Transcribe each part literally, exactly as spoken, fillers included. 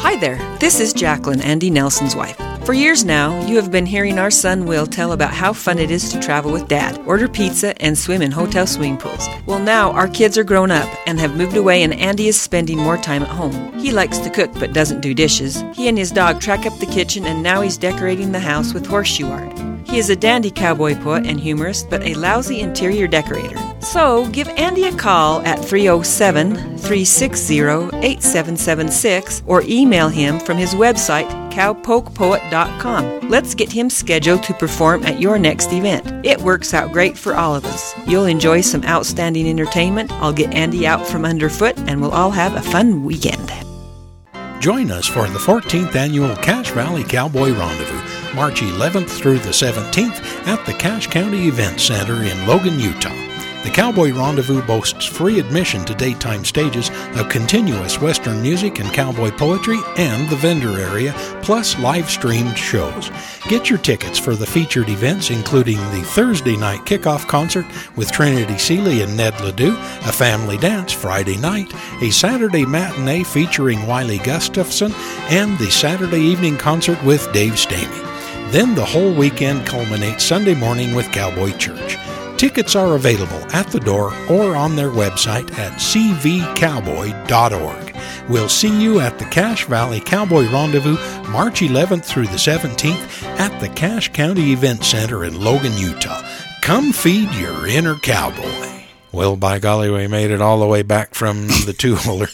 Hi there, this is Jacqueline, Andy Nelson's wife. For years now, you have been hearing our son Will tell about how fun it is to travel with Dad, order pizza, and swim in hotel swimming pools. Well, now our kids are grown up and have moved away, and Andy is spending more time at home. He likes to cook but doesn't do dishes. He and his dog track up the kitchen, and now he's decorating the house with horseshoe art. He is a dandy cowboy poet and humorist, but a lousy interior decorator. So, give Andy a call at three oh seven, three six zero, eight seven seven six or email him from his website, cowpoke poet dot com. Let's get him scheduled to perform at your next event. It works out great for all of us. You'll enjoy some outstanding entertainment. I'll get Andy out from underfoot, and we'll all have a fun weekend. Join us for the fourteenth Annual Cache Valley Cowboy Rendezvous, March eleventh through the seventeenth at the Cache County Event Center in Logan, Utah. The Cowboy Rendezvous boasts free admission to daytime stages of continuous Western music and cowboy poetry and the vendor area, plus live-streamed shows. Get your tickets for the featured events, including the Thursday night kickoff concert with Trinity Seeley and Ned Ledoux, a family dance Friday night, a Saturday matinee featuring Wiley Gustafson, and the Saturday evening concert with Dave Stamey. Then the whole weekend culminates Sunday morning with Cowboy Church. Tickets are available at the door or on their website at c v cowboy dot org. We'll see you at the Cache Valley Cowboy Rendezvous March eleventh through the seventeenth at the Cache County Event Center in Logan, Utah. Come feed your inner cowboy. Well, by golly, we made it all the way back from the two-wheeler.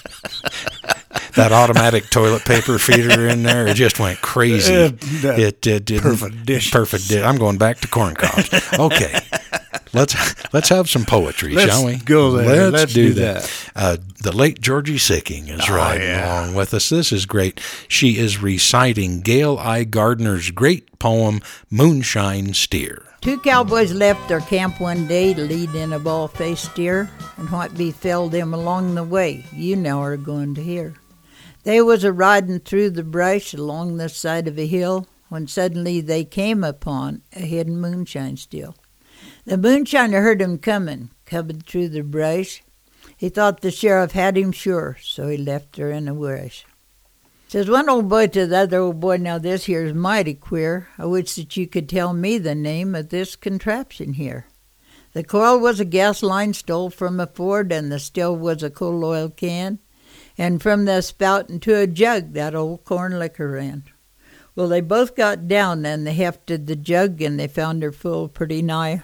That automatic toilet paper feeder in there, it just went crazy. Uh, it, it did perfect dish. Perfect dish. I'm going back to corn cobs. Okay, let's let's have some poetry, let's shall we? Go there. Let's, let's do, do that. that. Uh, the late Georgie Sicking is oh, riding yeah. along with us. This is great. She is reciting Gail I. Gardner's great poem, Moonshine Steer. Two cowboys left their camp one day to lead in a bald-faced steer, and what befell them along the way, you now are going to hear. They was a-riding through the brush along the side of a hill when suddenly they came upon a hidden moonshine still. The moonshiner heard him coming, coming through the brush. He thought the sheriff had him sure, so he left her in a rush. Says one old boy to the other old boy, now this here's mighty queer. I wish that you could tell me the name of this contraption here. The coil was a gas line stole from a Ford, and the still was a coal oil can. And from the spout into a jug that old corn liquor ran. Well, they both got down, and they hefted the jug, and they found her full pretty nigh.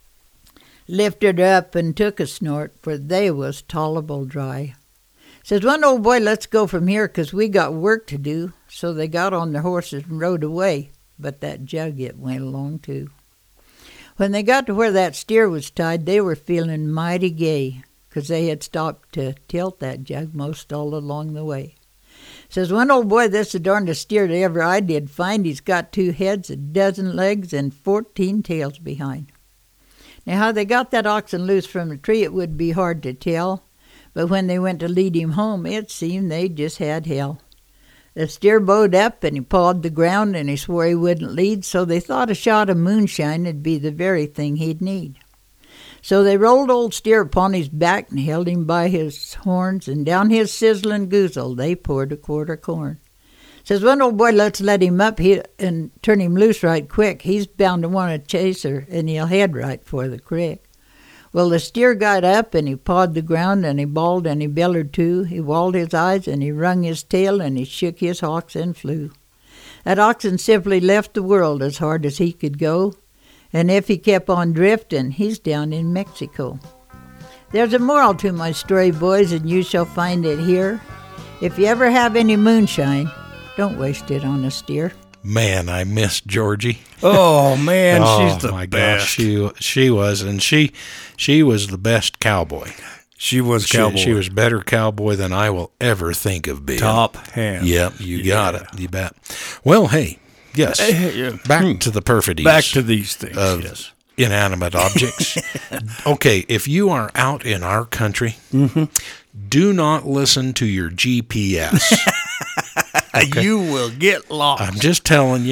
Lifted her up and took a snort, for they was tolerable dry. Says one old boy, let's go from here, 'cause we got work to do. So they got on their horses and rode away, but that jug it went along too. When they got to where that steer was tied, they were feeling mighty gay, 'cause they had stopped to tilt that jug most all along the way. Says one old boy, this the darndest steer that ever I did find. He's got two heads, a dozen legs, and fourteen tails behind. Now how they got that oxen loose from the tree it would be hard to tell, but when they went to lead him home, it seemed they just had hell. The steer bowed up, and he pawed the ground, and he swore he wouldn't lead, so they thought a shot of moonshine would be the very thing he'd need. So they rolled old steer upon his back and held him by his horns, and down his sizzling goozle they poured a quart of corn. Says one old boy, let's let him up he, and turn him loose right quick. He's bound to want a chaser, and he'll head right for the creek. Well, the steer got up, and he pawed the ground, and he bawled, and he bellered too. He walled his eyes, and he wrung his tail, and he shook his hocks and flew. That oxen simply left the world as hard as he could go, and if he kept on drifting, he's down in Mexico. There's a moral to my story, boys, and you shall find it here. If you ever have any moonshine, don't waste it on a steer. Man, I miss Georgie. Oh man, oh, she's the my best. Gosh, she she was, and she she was the best cowboy. She was cowboy. She, she was better cowboy than I will ever think of being. Top hand. Yep, you yeah. got it. You bet. Well, hey, yes. Hey, yeah. Back hmm. to the perfidies. Back to these things. Of yes. inanimate objects. Okay, if you are out in our country, mm-hmm. do not listen to your G P S. Okay. You will get lost. I'm just telling you,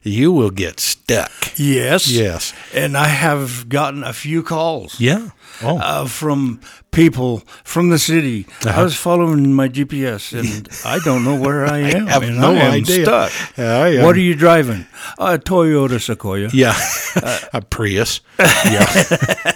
you will get stuck. Yes. Yes. And I have gotten a few calls. Yeah. Oh. Uh, from people from the city. Uh-huh. I was following my G P S, and I don't know where I am. I have and no I am idea. Stuck. Yeah, yeah. What are you driving? A Toyota Sequoia. Yeah. a Prius. Yeah.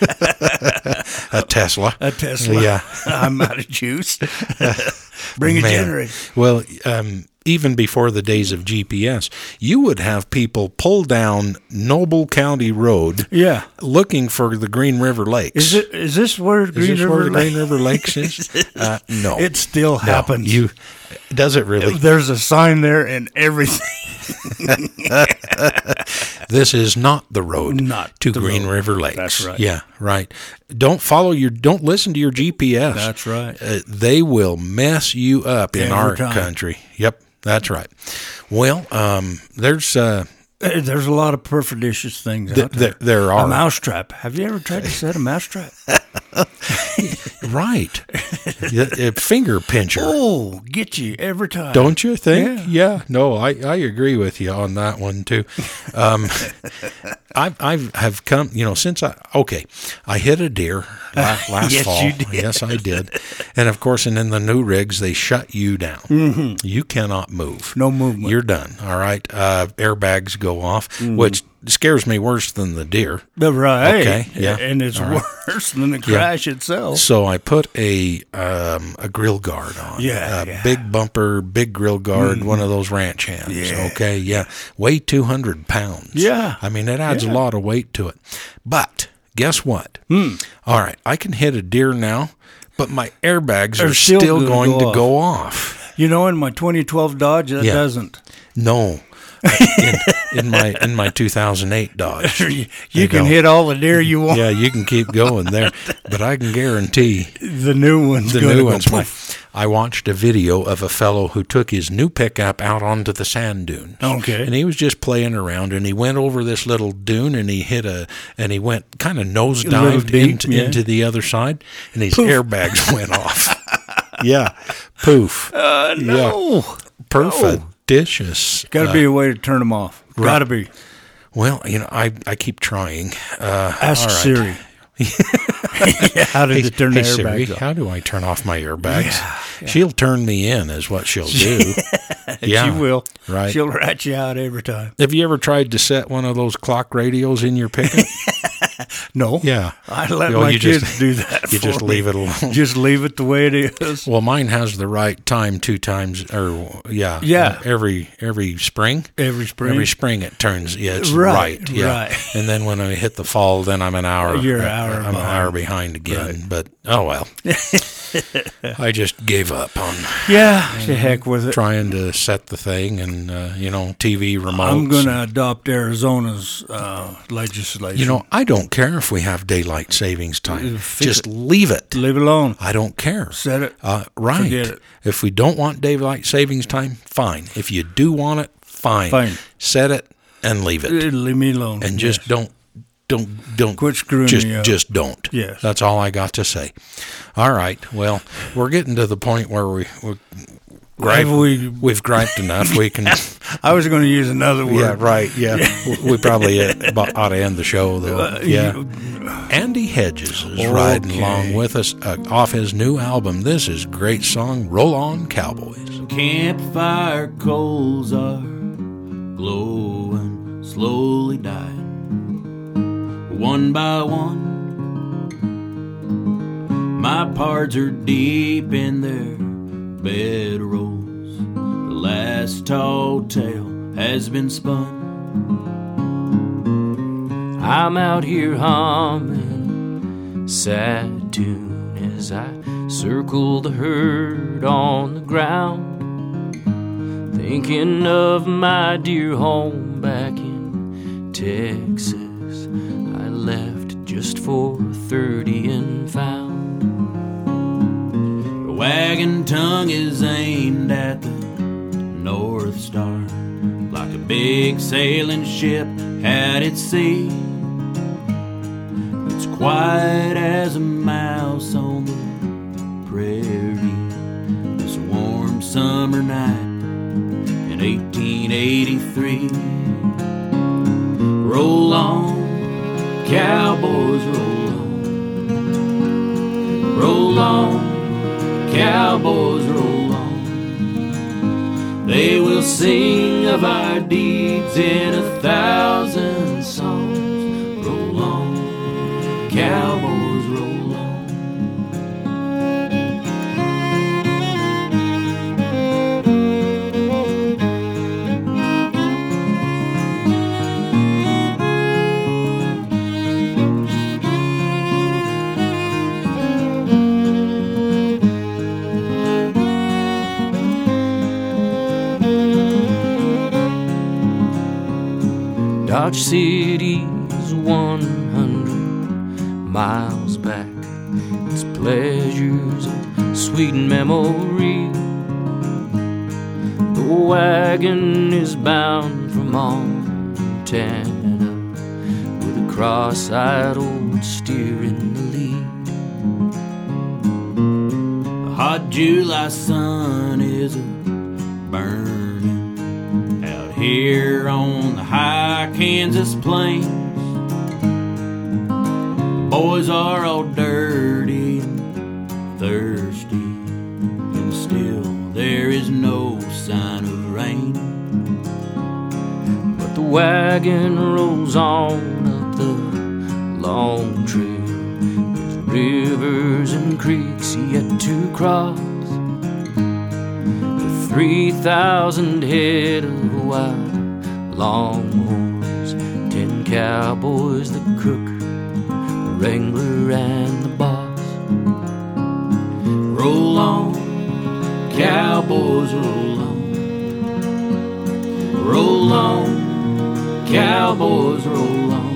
a Tesla. A Tesla. Yeah. I'm out of juice. Bring a Man. generator. Well, um, even before the days of G P S, you would have people pull down Noble County Road Yeah. looking for the Green River Lakes. Is it? Is this where Is Green this River where the Lake- Green River Lakes is? Uh, no. It still No. happens. You, does it really? There's a sign there and everything. This is not the road Not to the Green road. River Lakes. That's right. Yeah, right. Don't follow your. Don't listen to your G P S. That's right. Uh, they will mess you up in Every our time. country. Yep, that's right. Well, um, there's uh, Uh, There's a lot of perfidious things th- out there. th- there are A mousetrap. Have you ever tried to set a mousetrap? right. Yeah, a finger pincher. Oh, get you every time. Don't you think? Yeah. Yeah. No, I, I agree with you on that one too. Um, I I have come, you know, since I okay, I hit a deer la- last Yes, fall. you did. Yes, I did. And of course, and in the new rigs, they shut you down. Mm-hmm. You cannot move. No movement. You're done. All right. Uh, airbags go off, which scares me worse than the deer. Right. Okay, yeah. And it's All right. worse than the crash itself. So I put a um, a grill guard on. Yeah, A yeah. big bumper, big grill guard, one of those ranch hands. Yeah. Okay, yeah. Weigh two hundred pounds. Yeah. I mean, it adds Yeah. a lot of weight to it. But guess what? Hmm. All right, I can hit a deer now, but my airbags They're are still still, gonna going go to off. go off. You know, in my twenty twelve Dodge, that Yeah. doesn't. No. in, in my in my two thousand eight Dodge. You, They can don't. hit all the deer you want. Yeah, you can keep going there, but I can guarantee The new one's the gonna new go ones. My, poof. I watched a video of a fellow who took his new pickup out onto the sand dunes. Okay. And he was just playing around, and he went over this little dune, and he hit a, and he went kind of nose A little dived deep, into, yeah. into the other side, and his Poof. airbags went off. Yeah, poof. Uh, no. Yeah. Perfidicious. Got to Uh, be a way to turn them off. Got to be. Well, you know, I I keep trying. Uh, Ask all right. Siri. How did Hey, it turn hey the Siri, airbags off? how do I turn off my airbags? She'll turn me in, is what she'll do. Yeah, She will. Right. She'll rat you out every time. Have you ever tried to set one of those clock radios in your pickup? No. Yeah. I let Oh, my you kids just- do that. You for just me. leave it alone. Just leave it the way it is. Well, mine has the right time two times, or yeah, Yeah. every every spring. Every spring. Every spring it turns, yeah, it's Right, right, yeah. right. And then when I hit the fall, then I'm an hour. You're an uh, hour I'm an hour behind again. But oh well, I just gave up on Yeah. To heck with it. trying to set the thing, and uh, you know, T V remotes. I'm going to adopt Arizona's uh, legislation. You know, I don't care if we have daylight savings time. Fix Just leave it. leave it alone. I don't care. Set it. Uh, right. Forget it. If we don't want daylight savings time, fine. If you do want it, fine. Fine. Set it and leave it, Uh, Leave me alone. and just Yes. don't, don't, don't Quit screwing just, me up. Just don't. Yes. That's all I got to say. All right. Well, we're getting to the point where we we gripe, Have we- we've griped enough. We can. I was going to use another word. Yeah. Right. Yeah. we probably uh, ought to end the show though. Uh, yeah. you- Andy Hedges is riding Okay. along with us uh, off his new album. This is a great song, Roll On Cowboys. Campfire coals are glowing, slowly dying, one by one. My pards are deep in their bedrolls. The last tall tale has been spun. I'm out here humming sad tune as I circle the herd on the ground, thinking of my dear home back in Texas. I left just for thirty and found. The wagon tongue is aimed at the North Star, like a big sailing ship at its sea. It's quiet as a mouse on the prairie this warm summer night in eighteen eighty-three. cowboys roll on. Roll on, cowboys roll on. They will sing of our deeds in a thousand songs. Roll on, cowboys roll on. Dodge City's one hundred miles back. Its pleasures and sweet memory. The wagon is bound for Montana with a cross-eyed old steer in the lead. The hot July sun is a burning out here on the high Kansas plains. The boys are all dirty and thirsty, and still there is no sign of rain. But the wagon rolls on up the long trail. There's rivers and creeks yet to cross. With three thousand head of wild longhorns, ten cowboys, the cook, the wrangler, and the boss. Roll on, cowboys, roll on. Roll on, cowboys, roll on.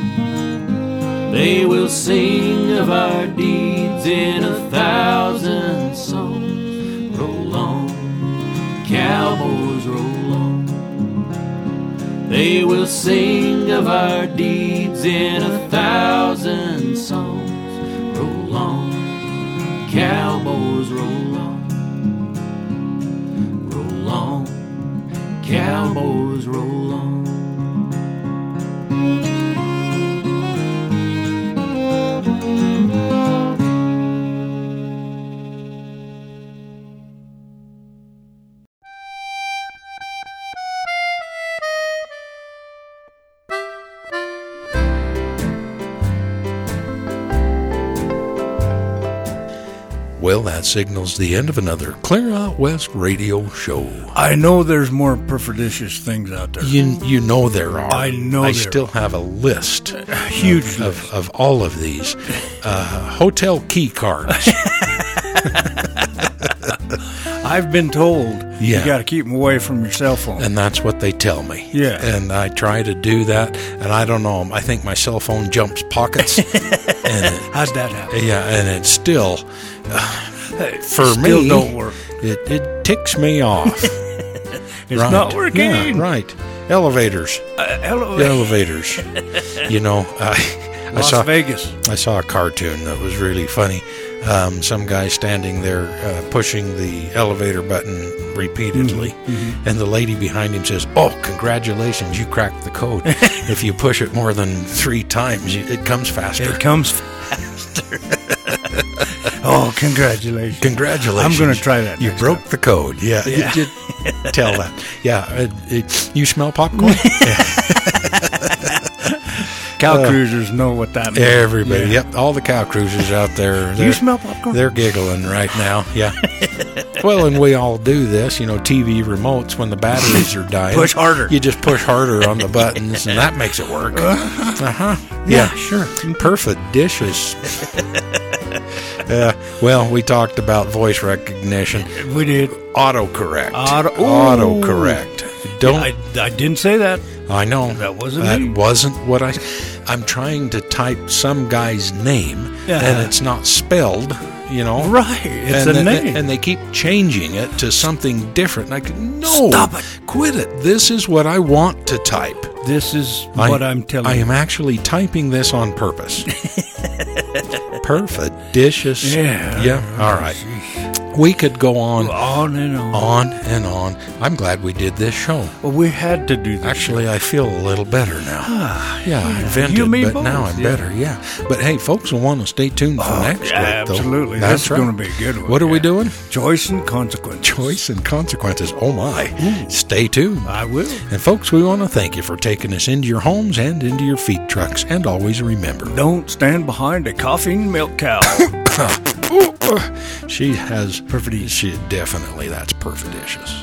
They will sing of our deeds in a thousand songs. Roll on, cowboys, roll on. They will sing of our deeds in a thousand songs. Roll on, cowboys, roll on. Roll on, cowboys, roll on. Well, that signals the end of another Clear Out West radio show. I know there's more perfidicious things out there. You you know there are. I know I there still are. have a list. A huge of, list. Of, of all of these. Uh, hotel key cards. I've been told Yeah. you got to keep them away from your cell phone. And that's what they tell me. Yeah. And I try to do that, and I don't know. I think my cell phone jumps pockets. and it, How'd that happen? Yeah, and it still, uh, for Still me, don't work. It, it ticks me off. It's Right. not working. Yeah, right. Elevators. Uh, hello, Elevators. You know, I, I Las saw Vegas. I saw a cartoon that was really funny. Um, some guy standing there uh, pushing the elevator button repeatedly, Mm-hmm. and the lady behind him says, "Oh, congratulations, you cracked the code. If you push it more than three times, you, it comes faster." It comes faster. Oh, congratulations. Congratulations. I'm going to try that You next broke time. the code. Yeah, Yeah. You did tell that. Yeah, it, it, you smell popcorn? Cow Uh, cruisers know what that means. Everybody, Yeah. yep, all the cow cruisers out there. You they're- smell popcorn? They're giggling right now, yeah. Well, and we all do this, you know, T V remotes, when the batteries are dying. Push harder. You just push harder on the buttons, and that makes it work. Uh-huh. Yeah, sure. Perfect dishes. Uh, well, we talked about voice recognition. We did. Autocorrect. Auto- Autocorrect. Don't. I, I didn't say that. I know. That wasn't That me. wasn't what I... I'm trying to type some guy's name, Yeah. and it's not spelled, you know. Right. It's and a the- name. And they keep changing it to something different. Like, no. Stop it. Quit it. This is what I want to type. This is I- what I'm telling I you. am actually typing this on purpose. Perfidicious. Yeah. Yeah. All right. we could go on, On and on. on and on. I'm glad we did this show. Well, we had to do this. Actually, I feel a little better now. yeah, I vented, You and me but both, now I'm yeah. better. Yeah, but hey, folks will want to stay tuned for Oh, next yeah, week. Though. absolutely. That's This is right. going to be a good one. What are we yeah. doing? Choice and consequence. Choice and consequences. Oh my! Stay tuned. I will. And folks, we want to thank you for taking us into your homes and into your feed trucks. And always remember, Don't stand behind a coughing milk cow. she has perfect. She definitely that's perfidicious.